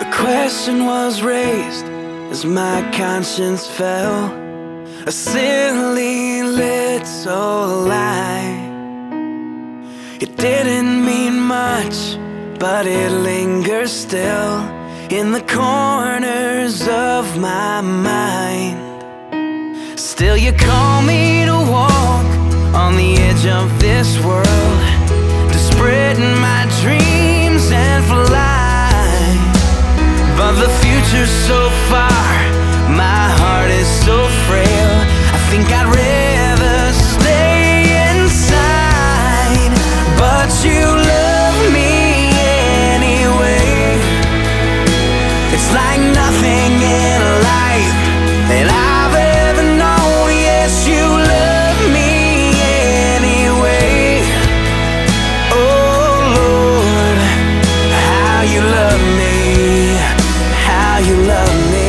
A question was raised as my conscience fell, a silly little lie. It didn't mean much, but it lingers still in the corners of my mind. Still you call me to walk on the edge of this world, to spread my dreams and fly. But the future's so far, my heart is so frail, I think I'd rather stay inside. But you love me anyway. It's like nothing in life that I've ever known. Yes, you love me anyway. Oh Lord, how you love me, how you love me.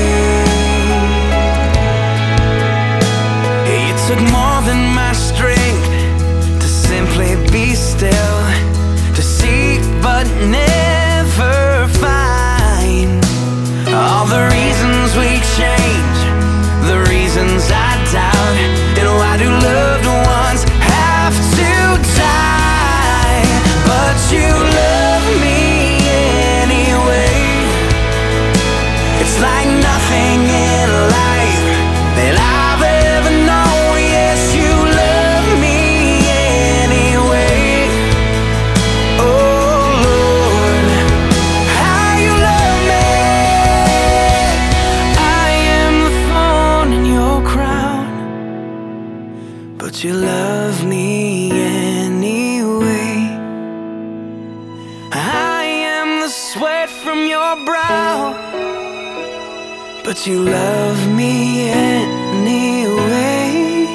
It took more than my strength to simply be still, to seek but never find. All the reasons we change, the reasons I doubt, and why do loved ones have to die? But you love me anyway. It's like nothing in life that I've ever known. Yes, you love me anyway. Oh Lord, how you love me. I am the thorn in your crown, but you love me anyway. I am the sweat from your brow, but you love me anyway.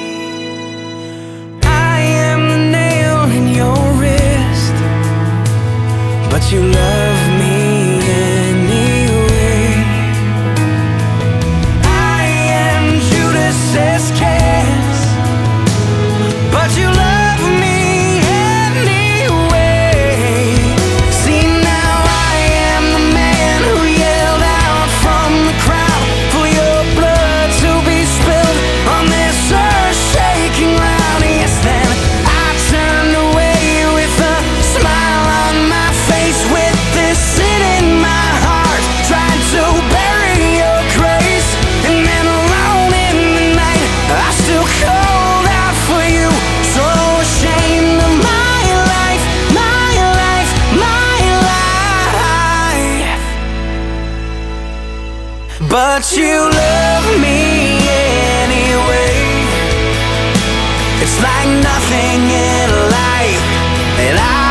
I am the nail in your wrist, but you love me anyway. I am Judas's kiss, but you love me anyway. See, now I am the man who yelled out from the crowd for your blood to be spilled on this earth-shaking ground. Yes, then I turned away with a smile on my face, with this sin in my heart, tried to bury your grace. And then alone in the night, I still called out for you, so ashamed of my life, my life, my life. But you love me anyway. It's like nothing in life that